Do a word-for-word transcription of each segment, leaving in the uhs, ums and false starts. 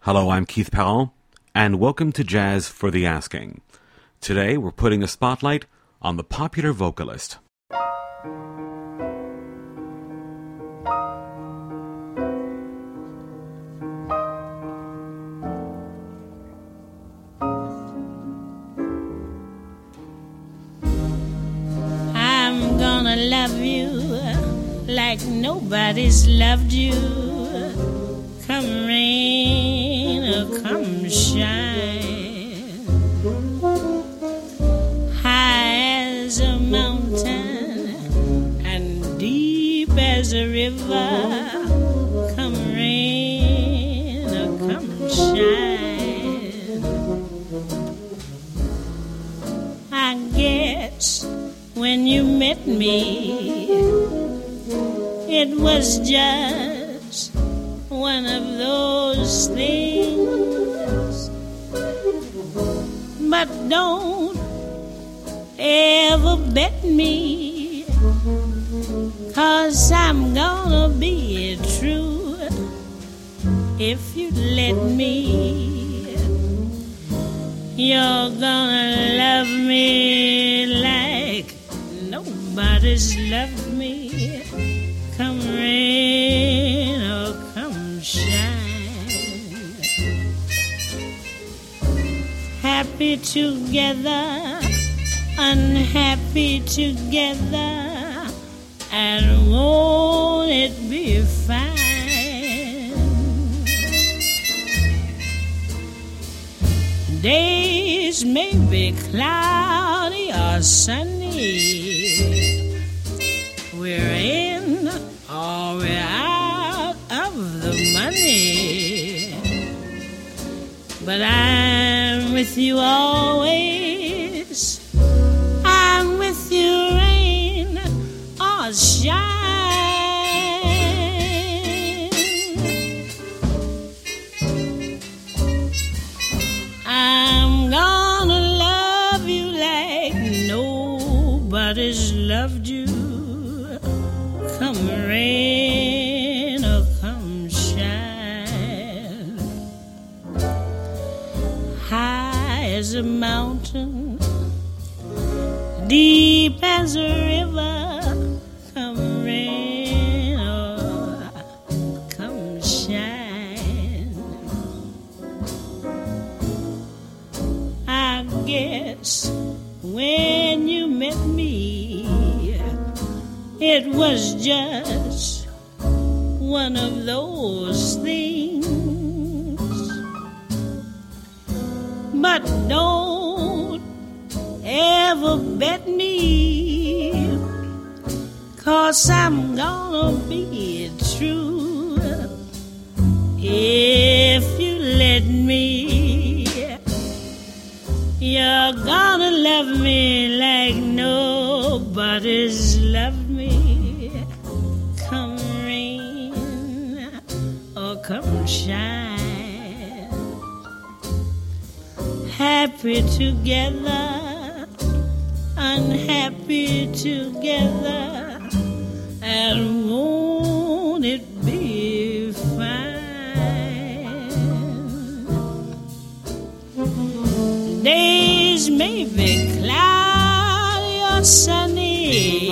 Hello, I'm Keith Powell, and welcome to Jazz for the Asking. Today, we're putting a spotlight on the popular vocalist. I'm gonna love you like nobody's loved you. Come rain or come shine, high as a mountain and deep as a river. Come rain or come shine. I guess when you met me, it was just one of those things. But don't ever bet me, 'cause I'm gonna be true if you let me. You're gonna love me like nobody's loved me. Come rain or come shine. Happy together, unhappy together, and won't it be fine? Days may be cloudy or sunny, we're in or we're out of the money, but I'm with you always. I'm with you rain or shine. I'm gonna love you like nobody's loved you. Come rain or come shine, high as a mountain, deep as a river. Come rain or come shine. I guess when you met me, it was just one of those things. But don't ever bet me, 'cause I'm gonna be true if you let me. You're gonna love me like nobody's loved me. Come rain or come shine. Happy together, unhappy together, and won't it be fine? Days may be cloudy or sunny,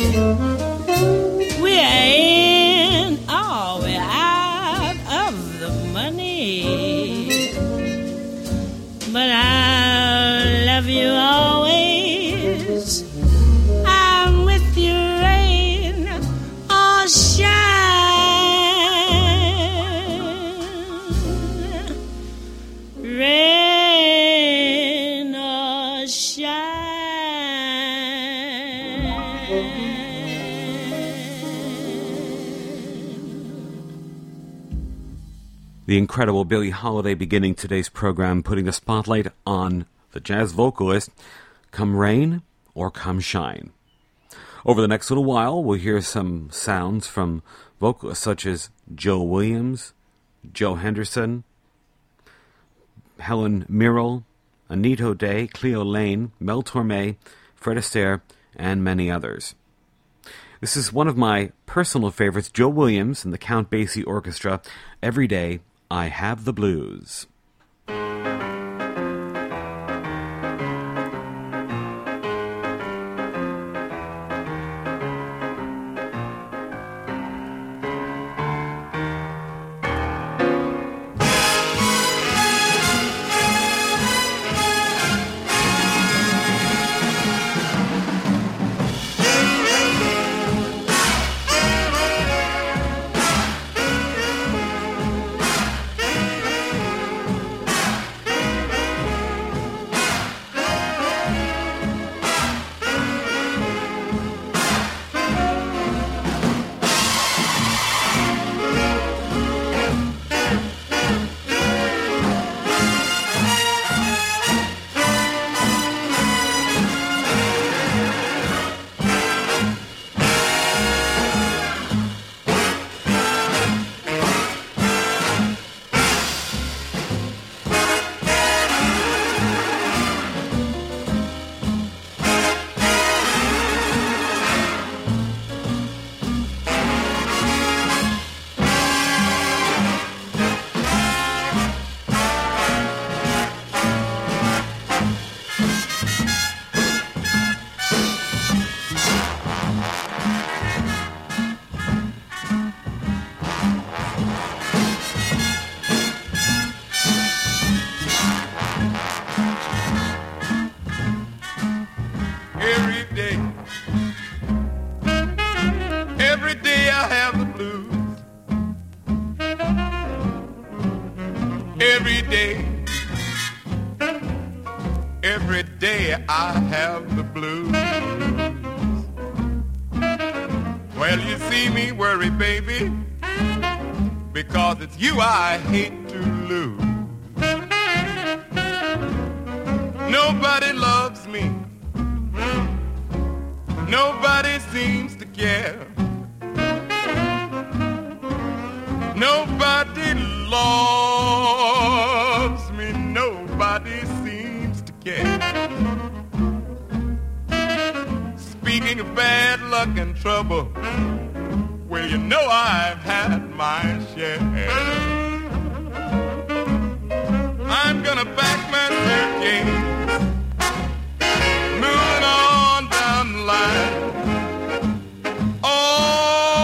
we're in or we're out of the money, but I'll love you always. I'm with you rain or shine. Rain or shine. The incredible Billie Holiday beginning today's program, putting a spotlight on the jazz vocalist, come rain or come shine. Over the next little while, we'll hear some sounds from vocalists such as Joe Williams, Joe Henderson, Helen Mirren, Anita O'Day, Cleo Laine, Mel Torme, Fred Astaire, and many others. This is one of my personal favorites, Joe Williams and the Count Basie Orchestra, Every Day I Have the Blues. Every day, every day I have the blues. Well, you see me worry, baby, because it's you I hate to lose. Nobody loves me, nobody seems to care. Nobody loves me, nobody seems to care. Speaking of bad luck and trouble, well, you know I've had my share. I'm gonna pack my suitcase, moving on down the line. Oh,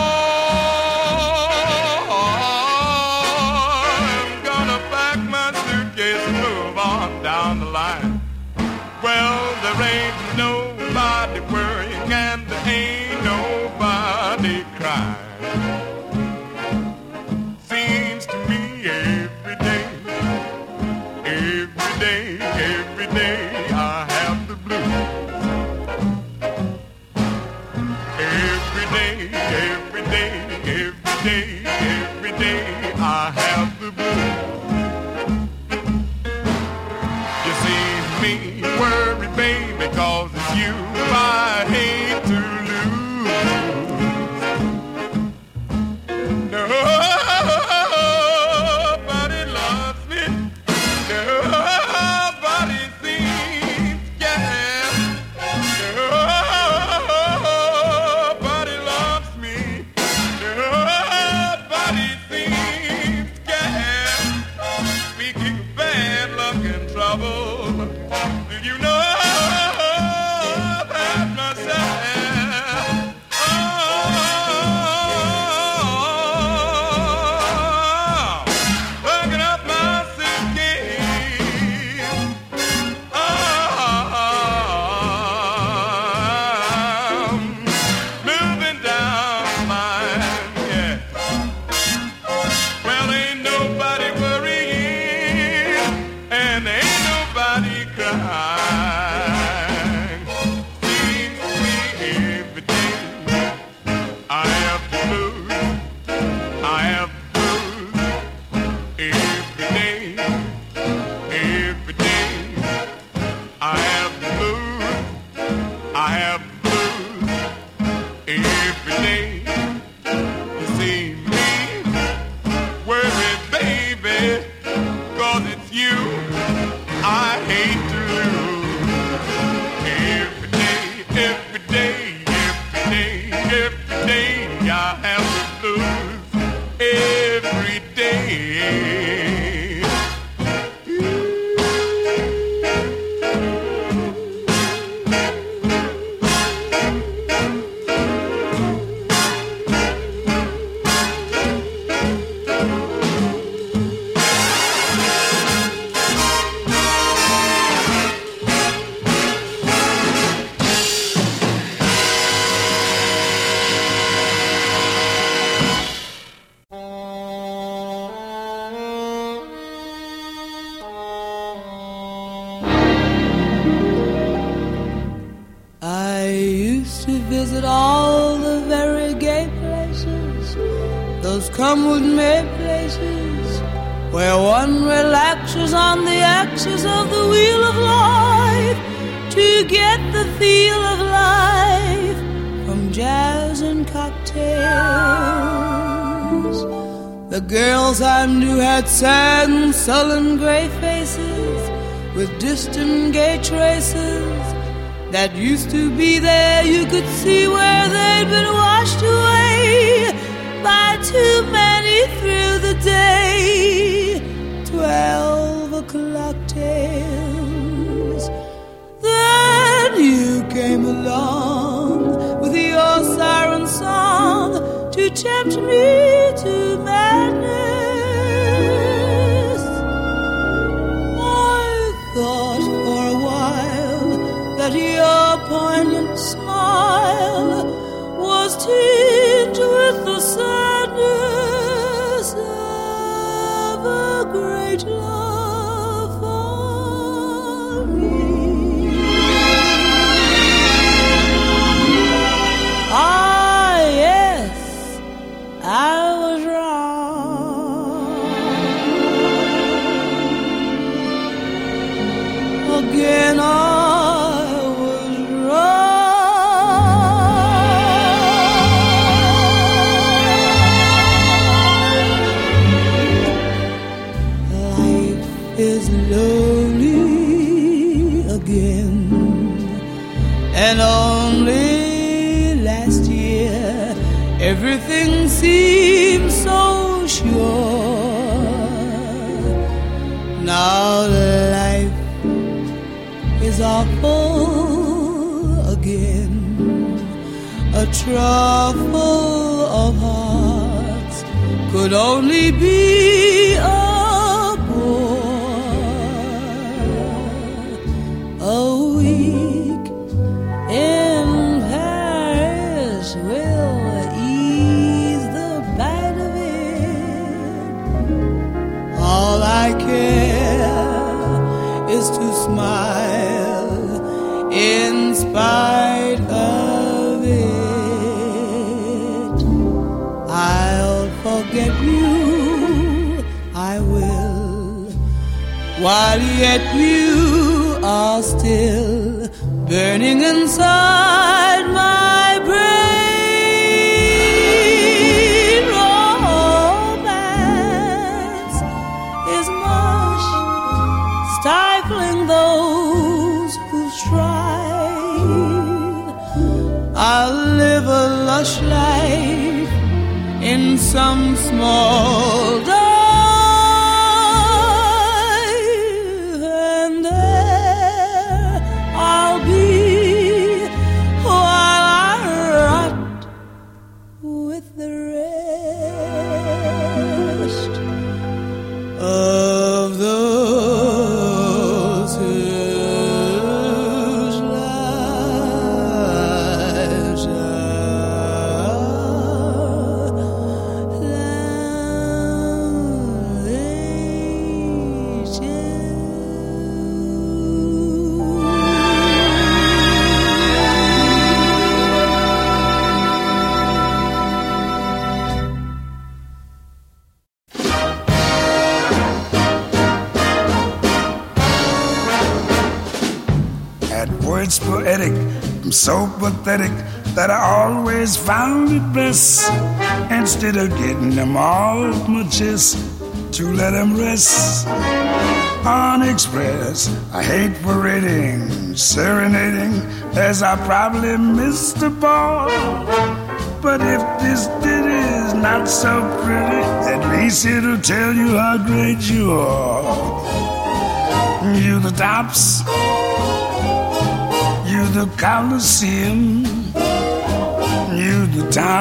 down the line. Well, there ain't nobody worrying and there ain't nobody crying. Seems to me every day, every day, every day I have the blues. Every day, every day, every day, every day I have the blues. Me worry, baby, cause it's you I hate to lose. Nobody loves me, nobody seems to care. Nobody loves me, come with me places where one relaxes on the axis of the wheel of life to get the feel of life from jazz and cocktails. The girls I knew had sad and sullen gray faces with distant gay traces that used to be there. You could see where they'd been washed away by too many through the day. Twelve o'clock tales. Then you came along with your siren song to tempt me to madness. I thought for a while that your poignant smile was tinged with the sadness of a great love for me. Ah, yes, I was wrong. Again, I and only last year everything seemed so sure. Now life is awful again, a trough full of hearts could only be a bore. A week in Paris will ease the bite of it. All I care is to smile in spite of it. I'll forget you, I will, while yet you are still burning inside my brain. Romance is mush, stifling those who strive. I'll live a lush life in some small dive, and there I'll be while I rot with the rest of those whose lives are Words poetic, I'm so pathetic that I always found it best, instead of getting them all off my chest, to let them rest. Unexpressed, I hate parading, serenading, as I probably missed the ball. But if this ditty is not so pretty, at least it'll tell you how great you are. You the tops, you the Colosseum, you the top,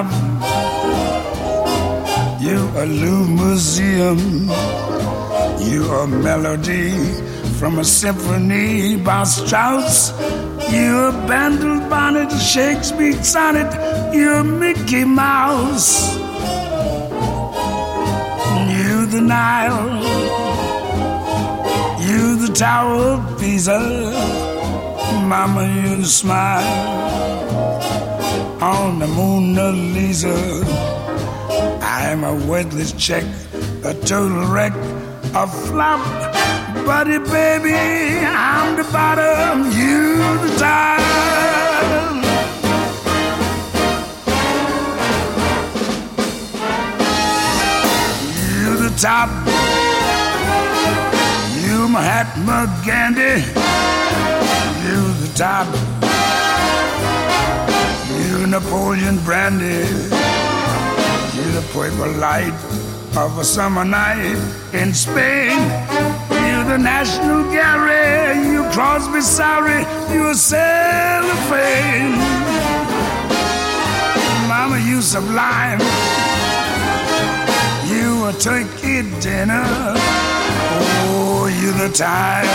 you a museum, you a melody from a symphony by Strauss, you a Bandel bonnet, Shakespeare sonnet, you a Mickey Mouse, you the Nile, you the Tower of Pisa, Mama, you the smile on the Mona Lisa. I'm a worthless check, a total wreck, a flop. Buddy, baby, I'm the bottom, you the top. You the top. You Mahatma Gandhi. You the top. You Napoleon Brandy. You the purple light of a summer night in Spain. You the National Gallery. You Crosby, sorry, you a cellophane. Mama, you sublime. You a turkey dinner. Oh, you the time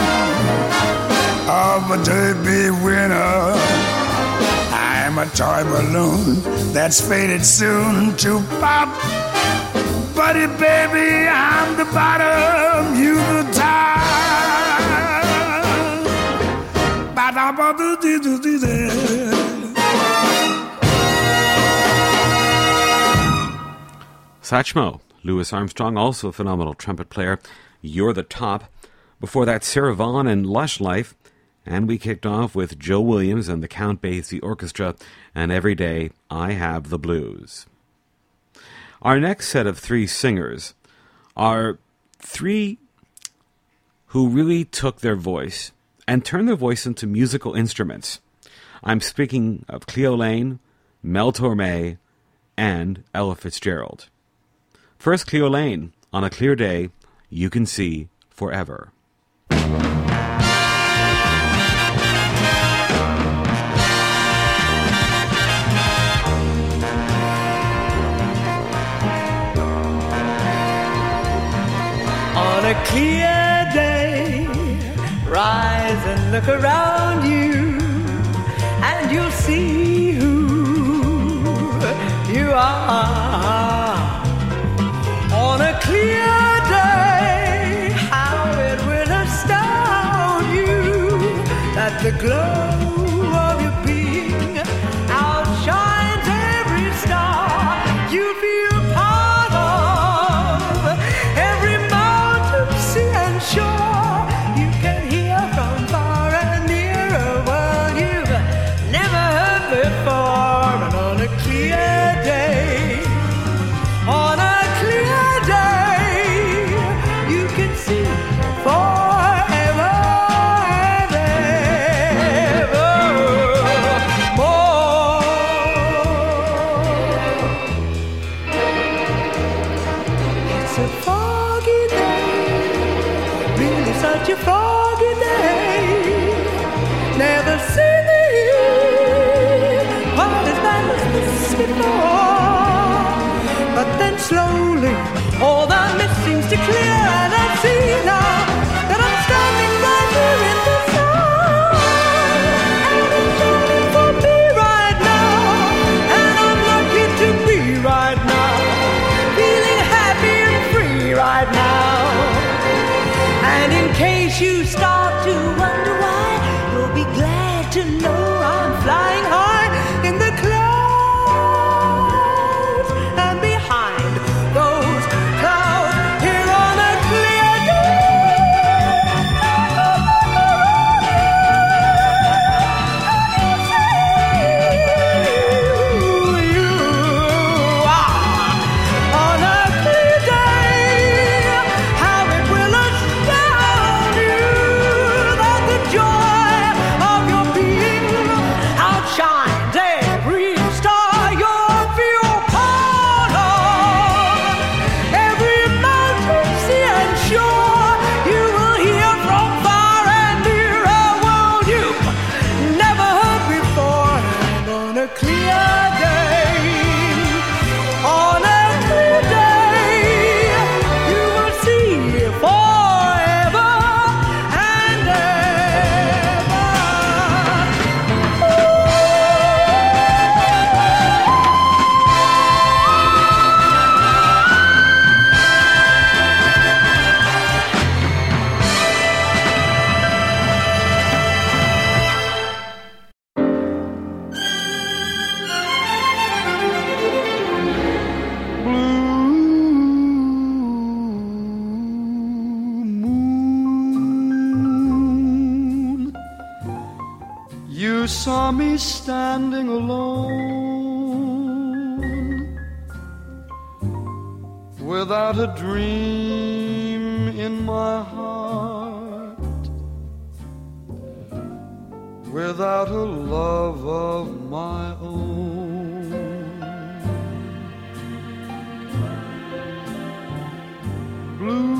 of a derby winner. I'm a toy balloon that's faded soon to pop. Buddy, baby, I'm the bottom, you the top. Satchmo, Louis Armstrong, also a phenomenal trumpet player. You're the Top. Before that, Sarah Vaughan and Lush Life. And we kicked off with Joe Williams and the Count Basie Orchestra and Every Day I Have the Blues. Our next set of three singers are three who really took their voice and turned their voice into musical instruments. I'm speaking of Cleo Laine, Mel Torme, and Ella Fitzgerald. First, Cleo Laine, On a Clear Day, You Can See Forever. On a clear day, rise and look around you, and you'll see who you are. On a clear day, how it will astound you that the glow of your being outshines every star you feel part of, every mountain, sea and shore. You can hear from far and near a world you've never heard before. And on a clear day, on a clear day, you can see forever and evermore. It's a foggy day, really such a foggy day. Never seen the year quite as bad as this before. But then slowly, all the mist seems to clear, and I see now that I'm standing right here in the sun. And it's shining for me right now, and I'm lucky to be right now, feeling happy and free right now. And in case you start to wonder why, you'll be glad to know I'm flying high in the clouds, and behind those clouds, here on a clear day, you are. On a clear day, how it will astound you that the joy of your being you saw me standing alone, without a dream in my heart, without a love of my own. Blue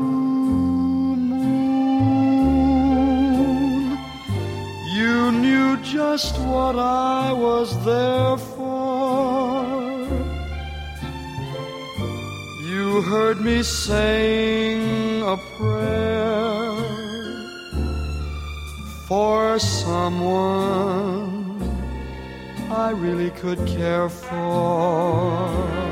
just what I was there for. You heard me sing a prayer for someone I really could care for.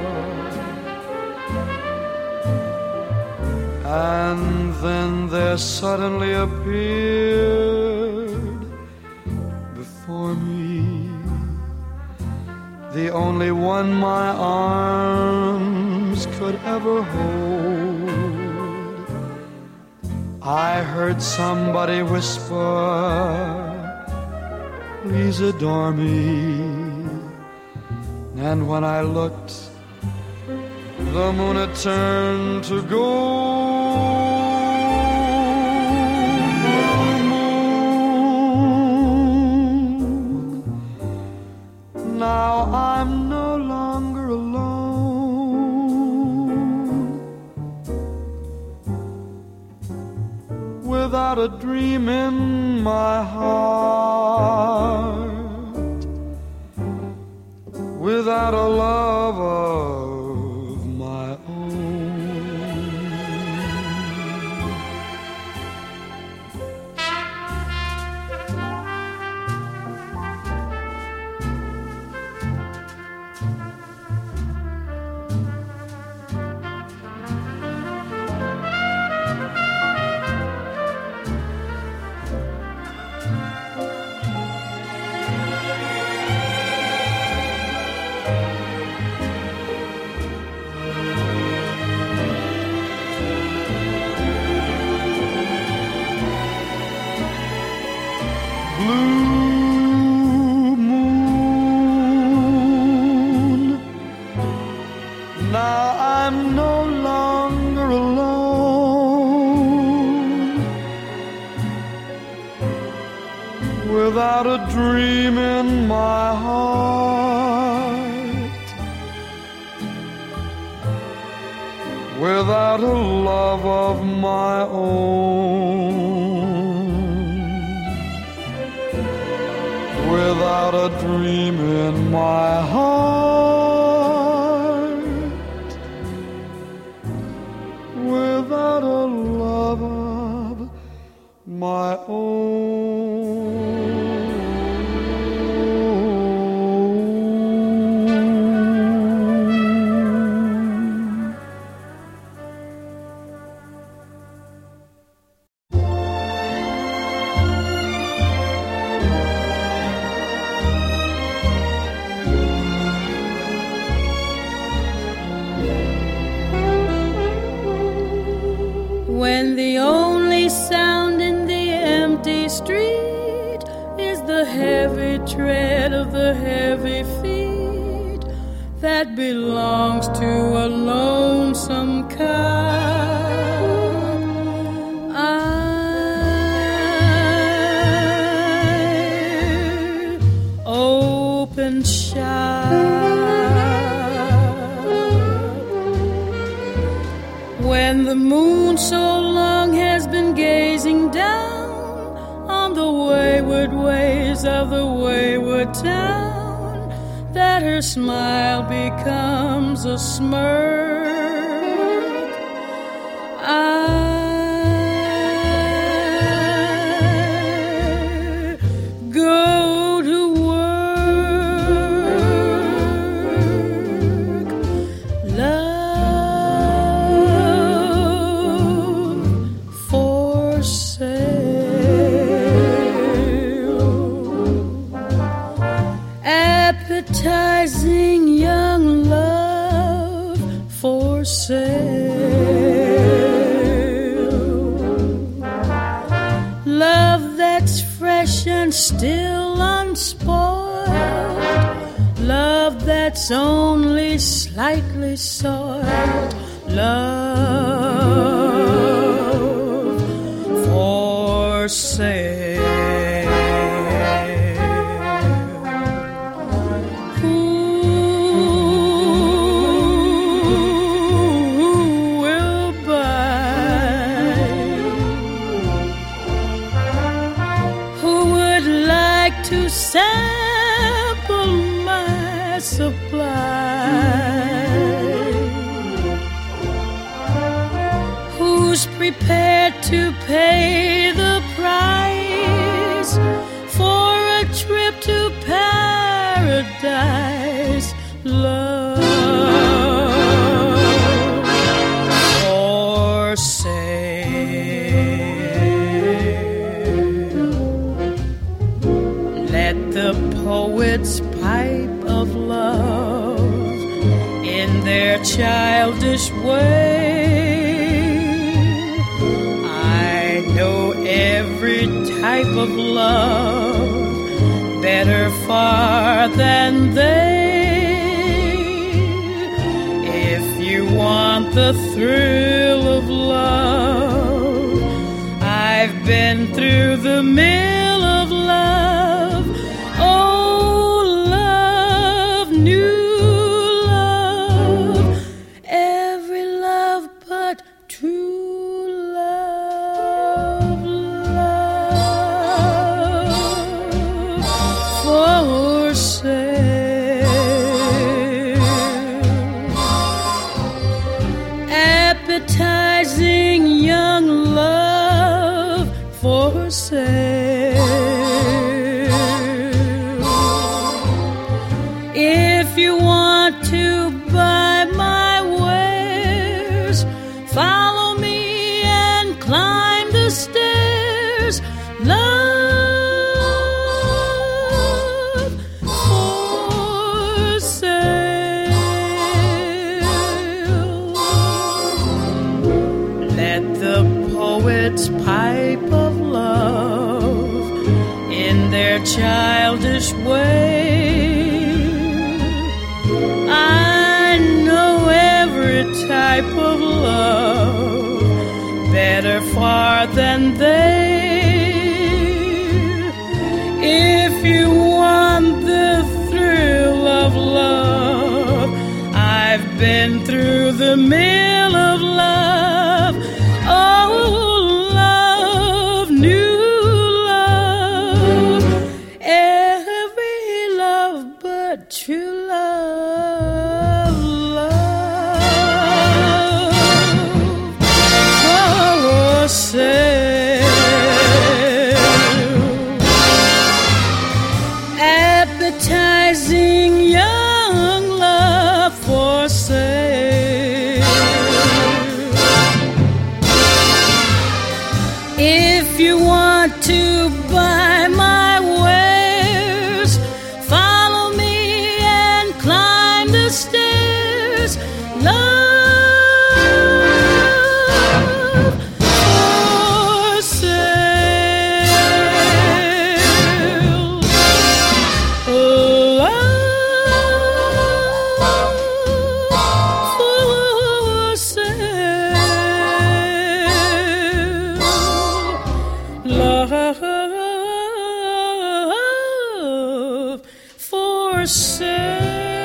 And then there suddenly appeared for me the only one my arms could ever hold. I heard somebody whisper, please adore me. And when I looked, the moon had turned to gold. Now I'm no longer alone, without a dream in my heart, without a love of my own. Blue moon, now I'm no longer alone, without a dream in my heart, without a love of my own, without a dream in my heart, without a love of my own. When the only sound in the empty street is the heavy tread of the heavy feet that belongs to a lonesome cub, I open shop. When the moon so long has been gazing down on the wayward ways of the wayward town, that her smile becomes a smirk, I go to work. Love for sale, appetizing young love for and still unspoiled, love that's only slightly soiled, love for sale. To sample my supply, who's prepared to pay the price for a trip to paradise? Love for sale. The poets pipe of love in their childish way. I know every type of love better far than they. If you want the thrill of love, I've been through the mill of love. Oh, love, new love, every love but true love, love for sale. Appetizing young love for sale. If you want to buy my wares, follow me and climb the stairs. Love for sale. Let the poets pipe of love in their childish way. I know every type of love better far than they. If you want the thrill of love, I've been through the mill of love. Oh, love, new love, every love but true love, love for sale. Appetizing young love for sale. If you want to buy my wares, follow me and climb the stairs. Love for sale. Love for sale. Love for sale.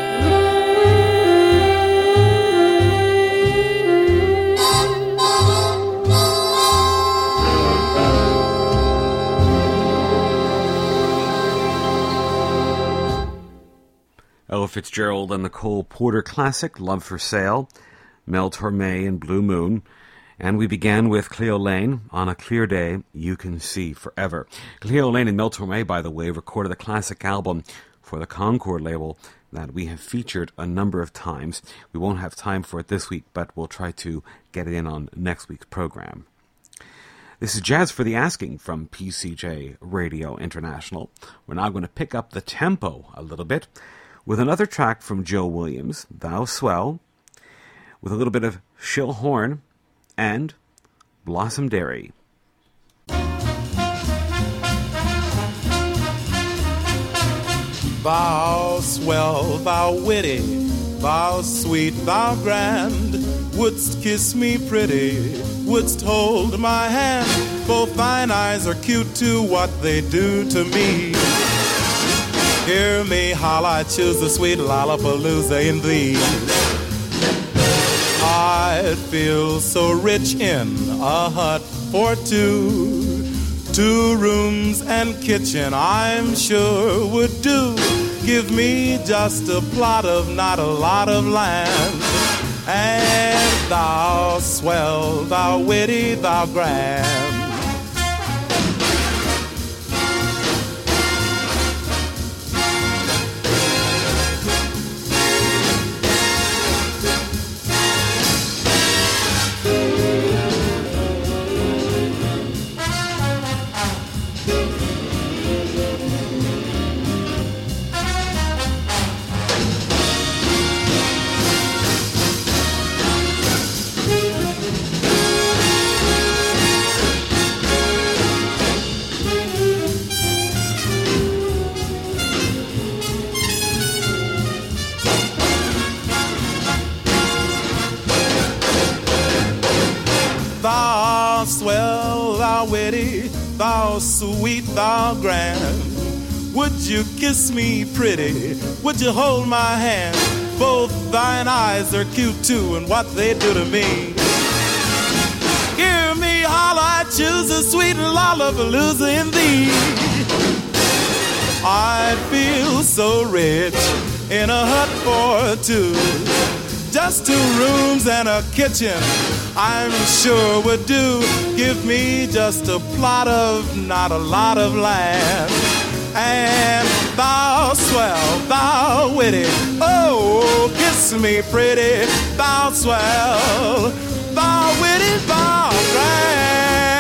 Ella Fitzgerald and the Cole Porter classic, Love for Sale, Mel Torme and Blue Moon. And we began with Cleo Lane, On a Clear Day, You Can See Forever. Cleo Lane and Mel Torme, by the way, recorded the classic album for the Concord label that we have featured a number of times. We won't have time for it this week, but we'll try to get it in on next week's program. This is Jazz for the Asking from P C J Radio International. We're now going to pick up the tempo a little bit with another track from Joe Williams, Thou Swell, with a little bit of Shill Horn and Blossom Dairy. Thou swell, thou witty, thou sweet, thou grand, wouldst kiss me pretty, wouldst hold my hand. Both thine eyes are cute to what they do to me. Hear me holla, I choose the sweet Lollapalooza in thee. I'd feel so rich in a hut for two. Two rooms and kitchen I'm sure would do. Give me just a plot of not a lot of land. And thou swell, thou witty, thou grand. Thou swell, thou witty, thou sweet, thou grand. Would you kiss me pretty? Would you hold my hand? Both thine eyes are cute too, and what they do to me. Hear me holler, I choose a sweet Lollapalooza in thee. I feel so rich in a hut for two. Just two rooms and a kitchen I'm sure would do. Give me just a plot of not a lot of land. And thou swell, thou witty, oh, kiss me pretty. Thou swell, thou witty, thou grand.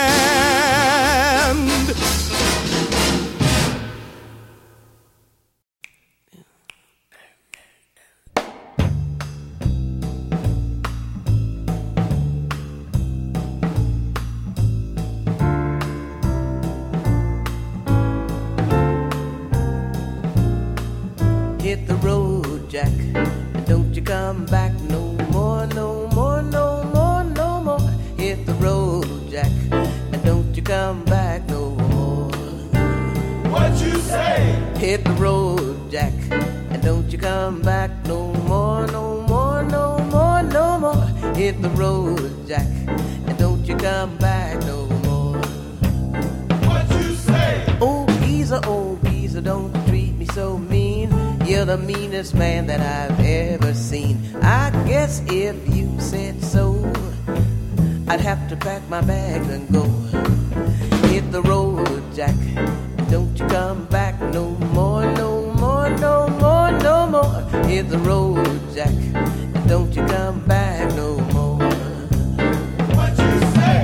Hit the road, Jack, and don't you come back no more, no more, no more, no more. Hit the road, Jack, and don't you come back no more. What you say? Hit the road, Jack, and don't you come back no more, no more, no more, no more. Hit the road, Jack, and don't you come back no more. What you say? Oh, Geezer, oh, Geezer, don't treat me so mean. You're the meanest man that I've ever seen. I guess if you said so, I'd have to pack my bags and go. Hit the road, Jack, and don't you come back no more, no more, no more, no more. Hit the road, Jack, and don't you come back no more. What you say?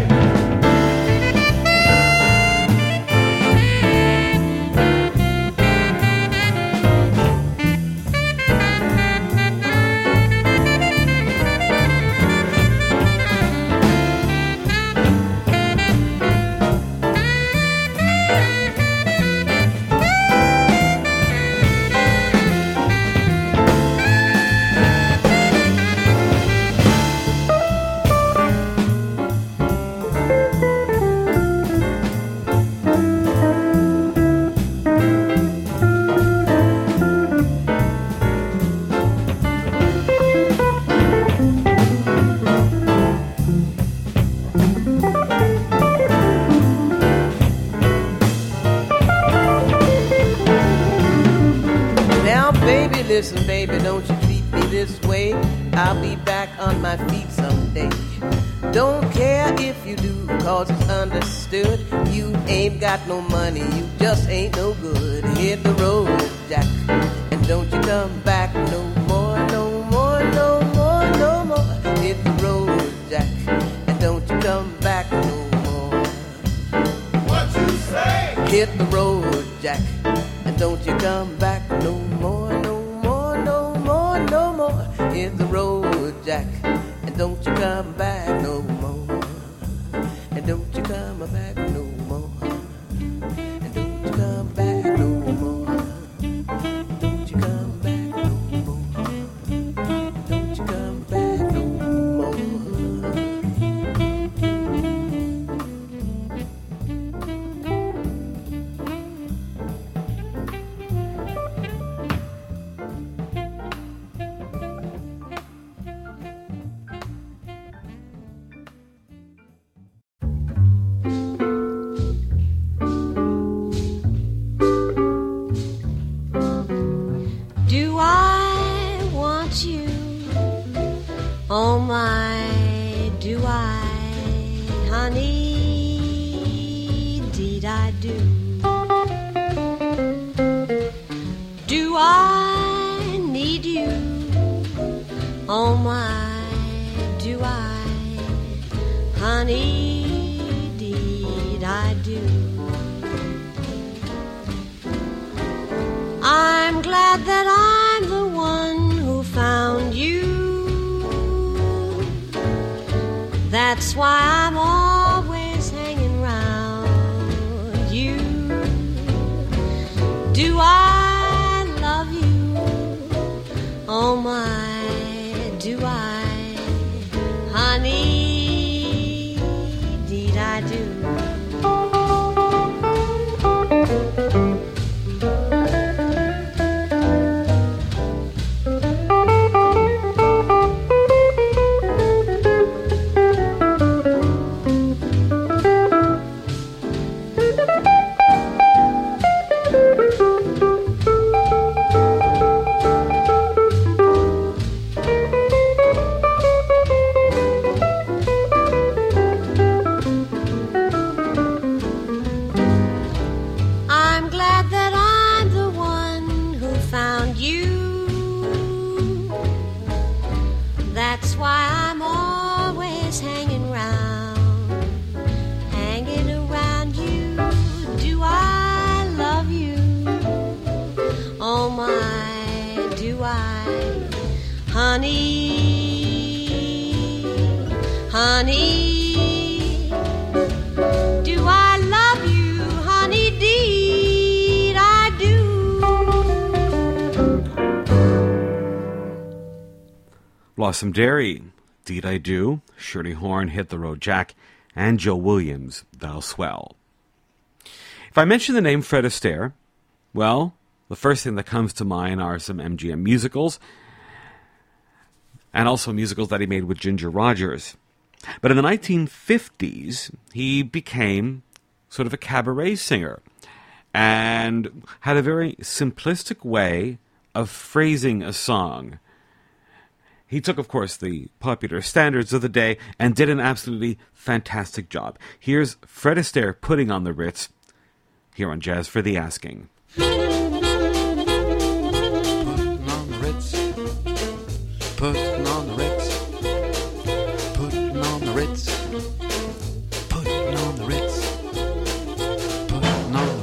Listen, baby, don't you treat me this way. I'll be back on my feet someday. Don't care if you do, cause it's understood. You ain't got no money, you just ain't no good. Hit the road, Jack, and don't you come back no more, no more, no more, no more. Hit the road, Jack, and don't you come back no more. What you say? Hit the road, Jack, and don't you come back no more, no more, no more, no more. Hit the road, Jack, and don't you come back no more. And don't you come back no more. And don't you come back no more. Don't do. Do I need you? Oh my, do I? Honey, indeed I do. I'm glad that I'm the one who found you. That's why I'm always hanging round you. Do I love you? Oh my, do I? Honey, indeed I do. Honey, honey, do I love you? Honey, deed I do. Blossom Dairy, Deed I Do, Shirley Horn, Hit the Road Jack, and Joe Williams, Thou Swell. If I mention the name Fred Astaire, well, the first thing that comes to mind are some M G M musicals, and also musicals that he made with Ginger Rogers. But in the nineteen fifties, he became sort of a cabaret singer and had a very simplistic way of phrasing a song. He took, of course, the popular standards of the day and did an absolutely fantastic job. Here's Fred Astaire putting on the Ritz here on Jazz for the Asking. Putting on the Ritz, putting on the Ritz, putting on the Ritz, putting on the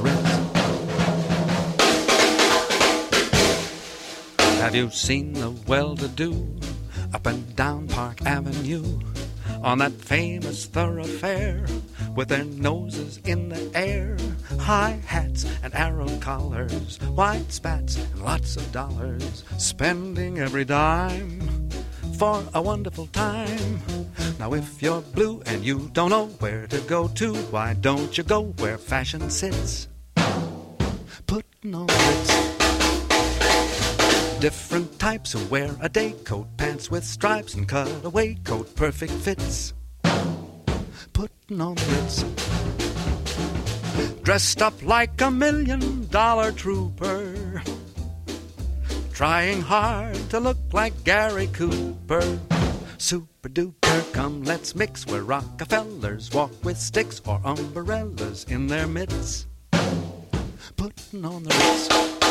Ritz. Have you seen the well-to-do up and down Park Avenue on that famous thoroughfare with their noses in the air, high hats and arrow collars, white spats and lots of dollars, spending every dime for a wonderful time. Now if you're blue and you don't know where to go to, why don't you go where fashion sits? Putting on Ritz. Different types who wear a day coat, pants with stripes and cutaway coat, perfect fits. Putting on Ritz. Dressed up like a million dollar trooper, trying hard to look like Gary Cooper. Super duper, come let's mix where Rockefellers walk with sticks or umbrellas in their mitts. Putting on the Ritz.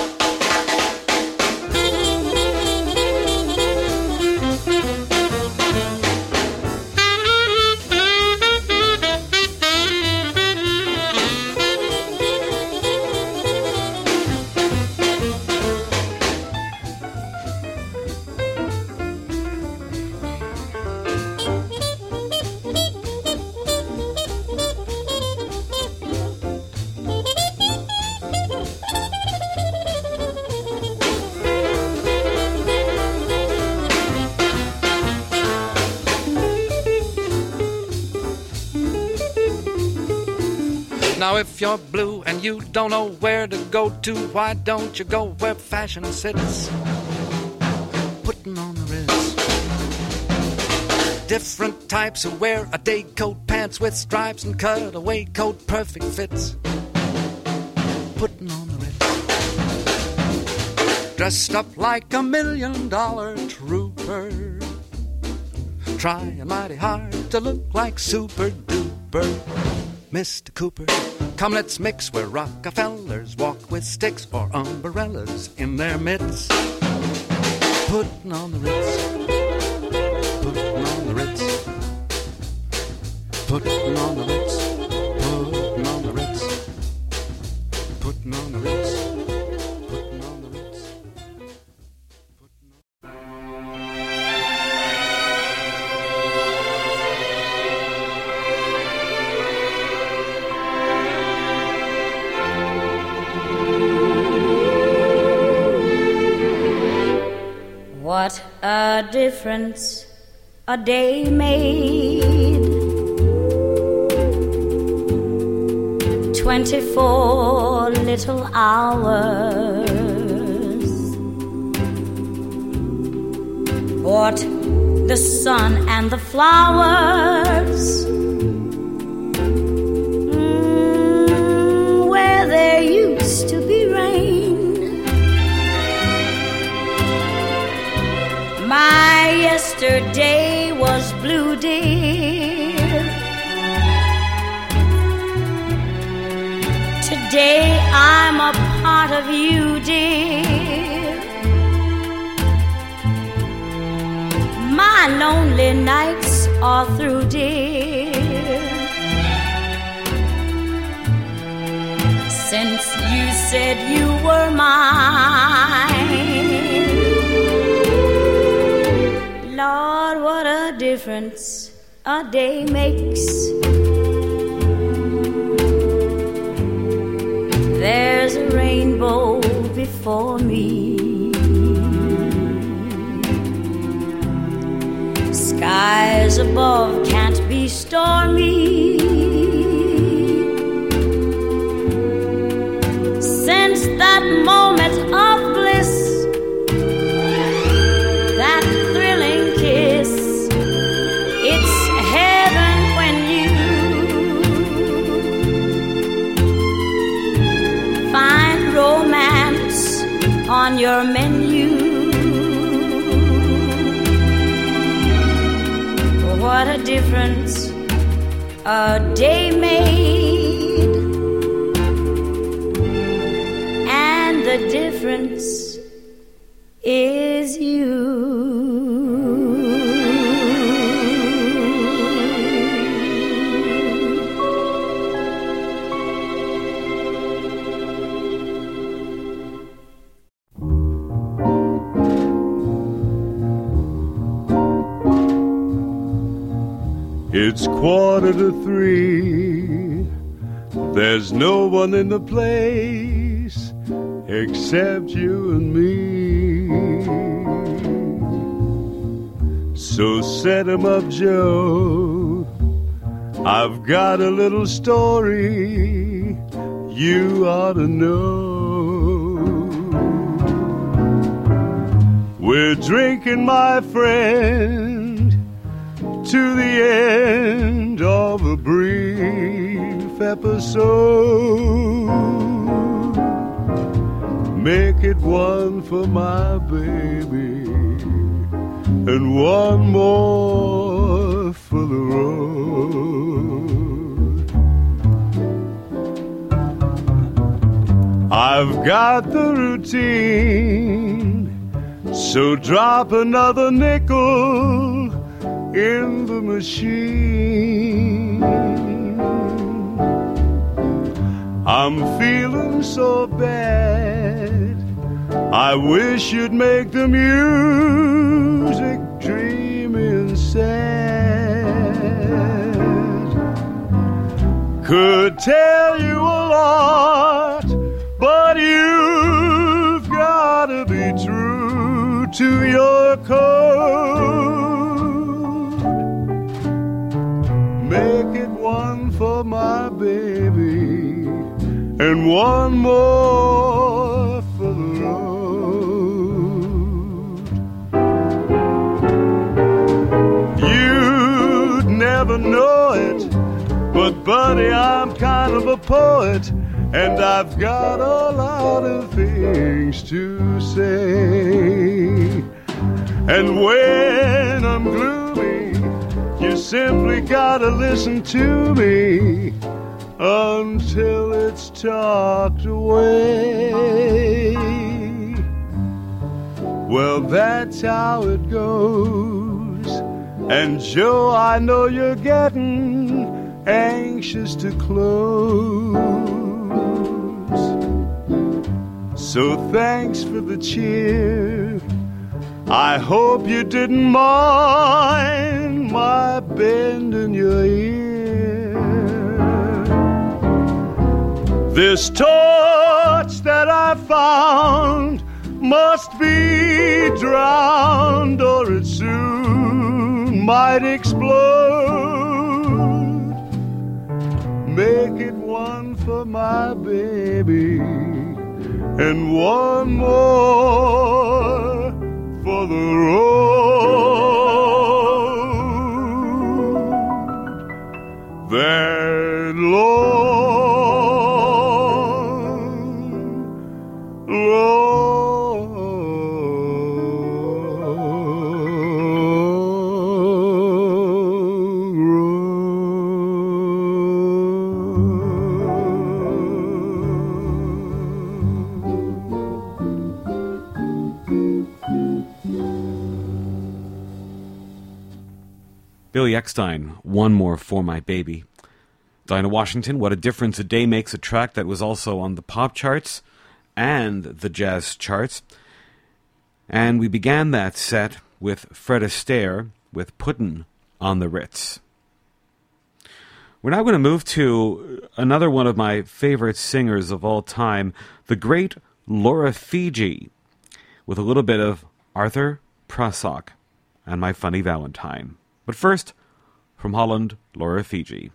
Now if you're blue and you don't know where to go to, why don't you go where fashion sits? Putting on the Ritz. Different types who wear a day coat, pants with stripes and cutaway coat, perfect fits. Putting on the Ritz. Dressed up like a million dollar trooper, trying mighty hard to look like super duper. Mister Cooper, come let's mix where Rockefellers walk with sticks or umbrellas in their mitts. Putting on the Ritz, putting on the Ritz, putting on the Ritz, putting on the Ritz, putting on the Ritz, putting on the Ritz. What a difference a day made. Twenty-four little hours. What the sun and the flowers. Mm, where there used to be rain. My yesterday was blue, dear. Today I'm a part of you, dear. My lonely nights are through, dear. Since you said you were mine. Lord, what a difference a day makes. There's a rainbow before me. Skies above can't be stormy. Since that moment of bliss, that thrilling kiss, it's heaven when you find romance on your menu. What a difference a day made, and the difference is you. It's quarter to three. There's no one in the place except you and me. So set 'em up, Joe. I've got a little story you ought to know. We're drinking, my friend, to the end of a brief episode. Make it one for my baby and one more for the road. I've got the routine, so drop another nickel in the machine. I'm feeling so bad, I wish you'd make the music dreamy and sad. Could tell you a lot, but you've gotta be true to your code. Make it one for my baby and one more for the road. You'd never know it, but buddy, I'm kind of a poet, and I've got a lot of things to say. And when I'm gloomy, you simply gotta listen to me. until it's tucked away. Well, that's how it goes. And Joe, I know you're getting anxious to close. So thanks for the cheer. I hope you didn't mind my bending your ear. This torch that I found must be drowned, or it soon might explode. Make it one for my baby and one more for the road that long, long Billy Eckstine, One More for My Baby. Dinah Washington, What a Difference a Day Makes, a track that was also on the pop charts and the jazz charts. And we began that set with Fred Astaire with Puttin' on the Ritz. We're now going to move to another one of my favorite singers of all time, the great Laura Fiji, with a little bit of Arthur Prasok and My Funny Valentine. But first, from Holland, Laura Fiji.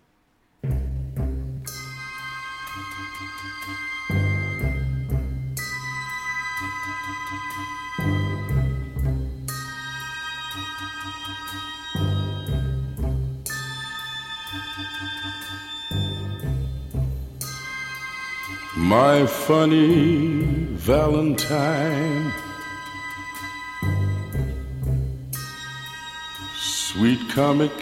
My funny Valentine, sweet comic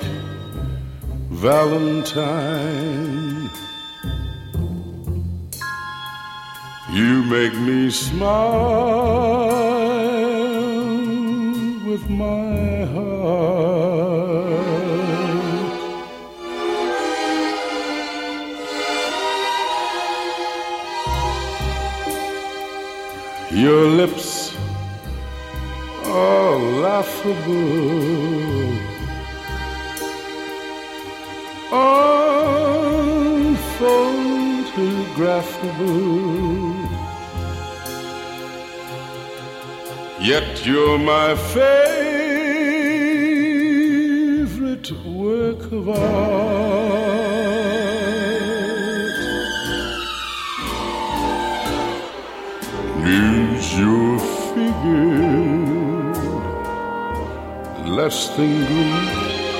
Valentine, you make me smile with my heart. Your lips are laughable, unphotographable, yet you're my favorite work of art. Is your figure less than Greek?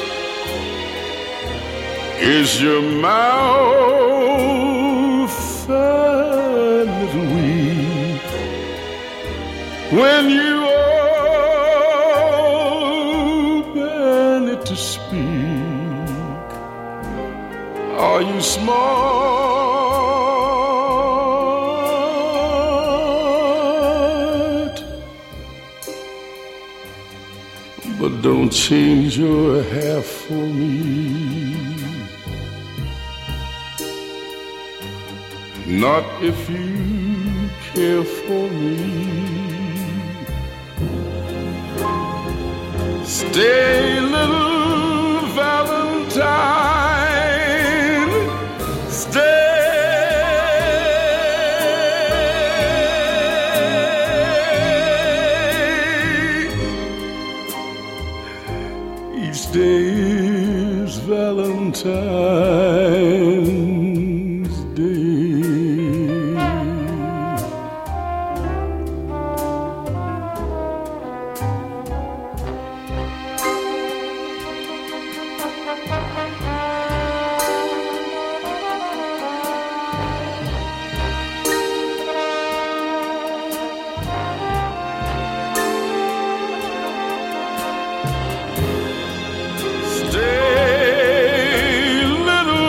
Is your mouth a little weak when you open it to speak? Are you smart? But don't change your hair for me, not if you care for me. Stay, little Valentine, stay. Each day is Valentine's Day. Stay, little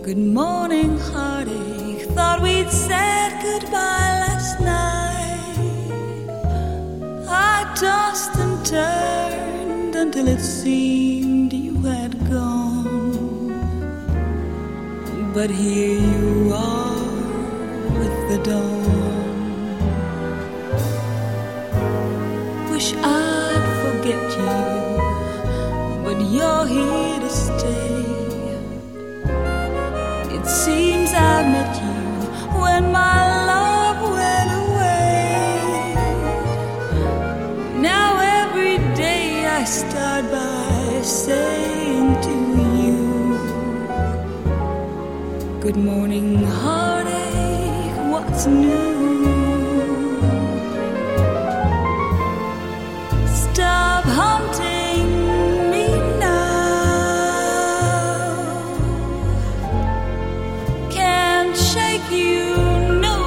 Good morning, heartache. Thought we'd said goodbye last night. I tossed and turned until it seemed you had gone. But here you are with the dawn. Wish I'd forget you, but you're here to stay. It seems I met you when my love went away. Now every day I start by saying to you, good morning, heartache, what's new? Stop hunting me now. Can't shake you no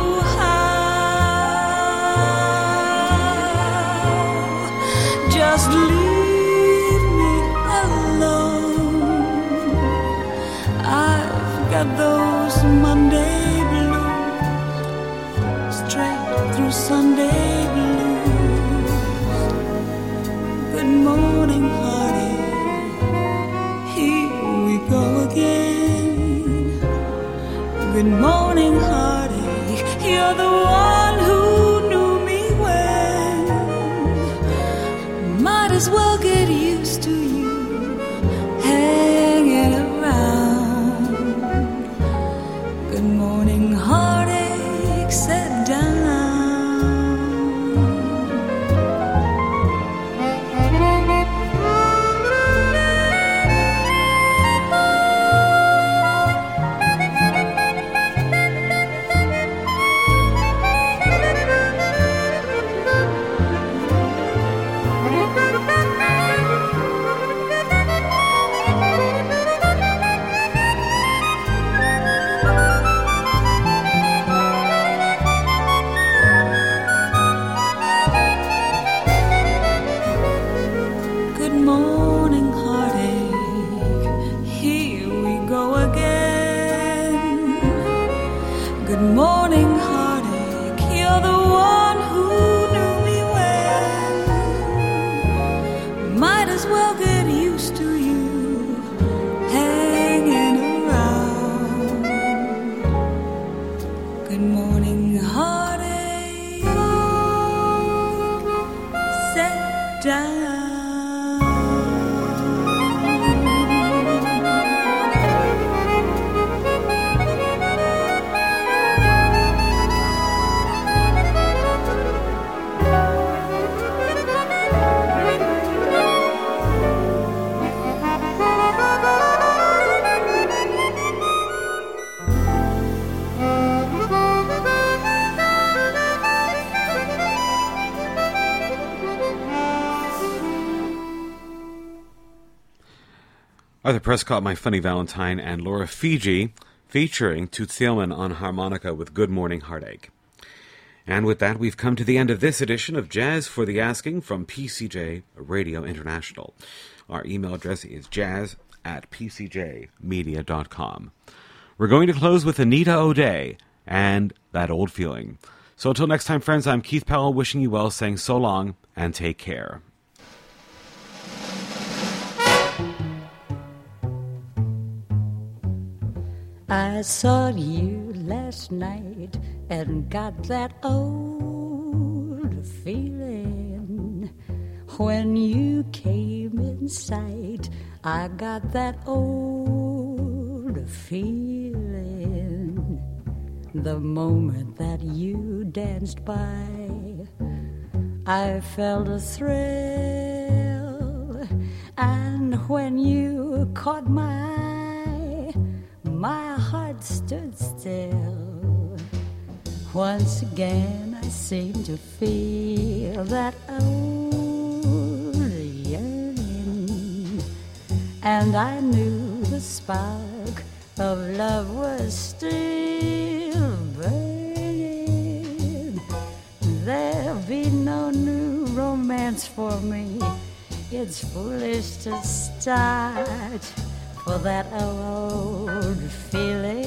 how. Just leave me alone. I've got those Monday blues, straight through Sunday blues. Good morning, heartache, here we go again. Good morning, heartache, you're the one who knew me when. Might as well get used to you hanging around. Good morning, heartache, sit down. Good morning, heartache, here we go again. Good morning, heartache, you're the one who knew me when. Might as well get used to you hanging around. Good morning, heartache, sit down. Arthur Prescott, My Funny Valentine, and Laura Fiji, featuring Toots Thielemans on harmonica with Good Morning, Heartache. And with that, we've come to the end of this edition of Jazz for the Asking from P C J Radio International. Our email address is jazz at p c j media dot com. We're going to close with Anita O'Day and That Old Feeling. So until next time, friends, I'm Keith Powell wishing you well, saying so long and take care. I saw you last night and got that old feeling. When you came in sight, I got that old feeling. The moment that you danced by, I felt a thrill. And when you caught my eye, my heart stood still. Once again I seemed to feel that old yearning, and I knew the spark of love was still burning. There'll be no new romance for me. It's foolish to start for that old feeling.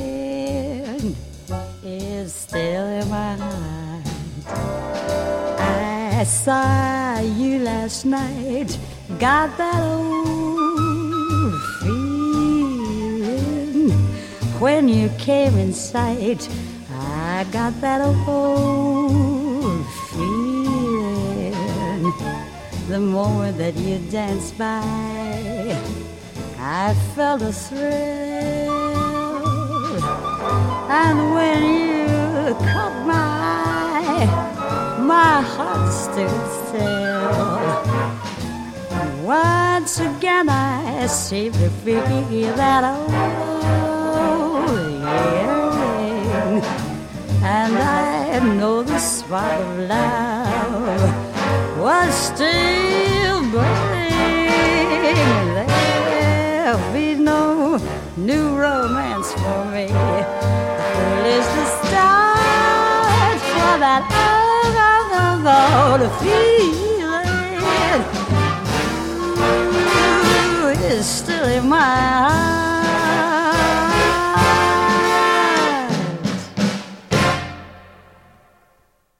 I saw you last night, got that old feeling. When you came in sight, I got that old feeling. The moment that you danced by, I felt a thrill. And when you caught my eye, my heart stood still. Once again I seem to feel that old yearning, and I know the spark of love was still burning. There'll be no new romance for me. Well, it's the start for that old, old, old feeling. Ooh, it's still in my heart.